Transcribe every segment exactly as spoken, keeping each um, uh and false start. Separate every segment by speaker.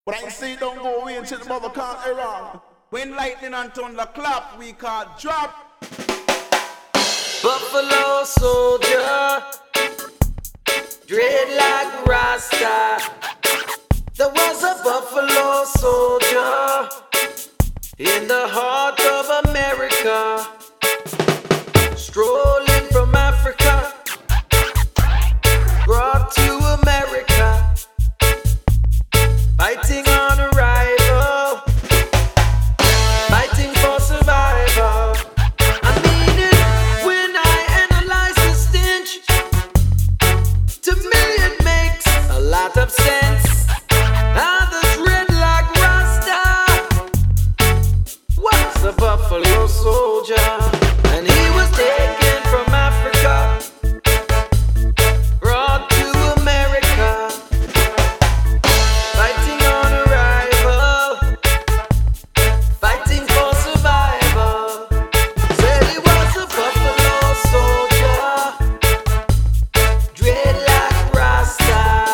Speaker 1: But I ain't say don't go away until the mother can't around. When lightning and thunder clap, we can't drop.
Speaker 2: Buffalo soldier, dreadlock Rasta. There was a buffalo soldier in the heart of America, strolling from Africa, brought to America, fighting on arrival, fighting for survival. I mean it when I analyze the stench. To me it makes a lot of sense. How the dreadlock Rasta was a buffalo soldier, and he was taken from Africa, brought to America, fighting on arrival, fighting for survival. Said he was a buffalo soldier, dreadlock Rasta,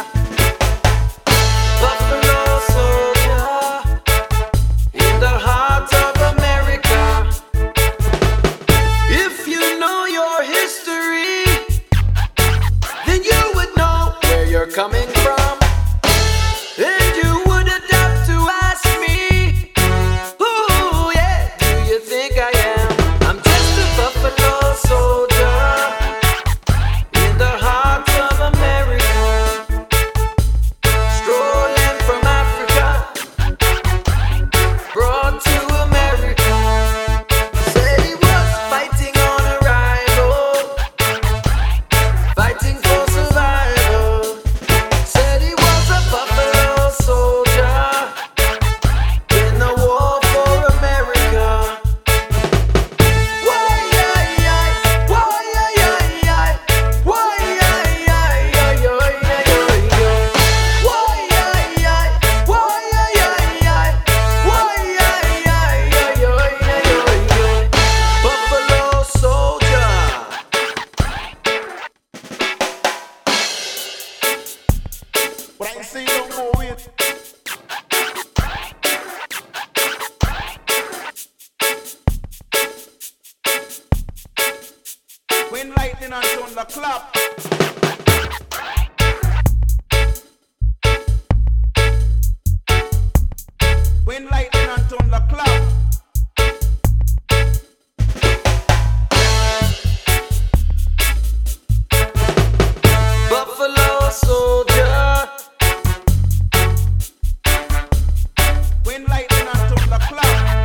Speaker 2: buffalo soldier in the heart of America. If you know your history, then you would know where you're coming from, and you wouldn't have to ask me, who, yeah, do you think I am? I'm just a buffalo soldier in the heart of America, strolling from Africa, brought to America. Said he was fighting on arrival, fighting for survival. Said he was a buffalo soldier in the war for America. Why, yeah, yeah, why, yeah, yeah, yeah, why, yeah, yeah, yeah, yeah, yeah, yeah. Why, yeah, yeah, why, yeah, yeah, yeah, why, yeah, yeah, yeah, yeah, yeah, yeah. Buffalo soldier.
Speaker 1: But I ain't say don't go away. When lightning and thunder clap, when lightning and thunder clap,
Speaker 2: Buffalo soldier,
Speaker 1: when lightning and thunder clap.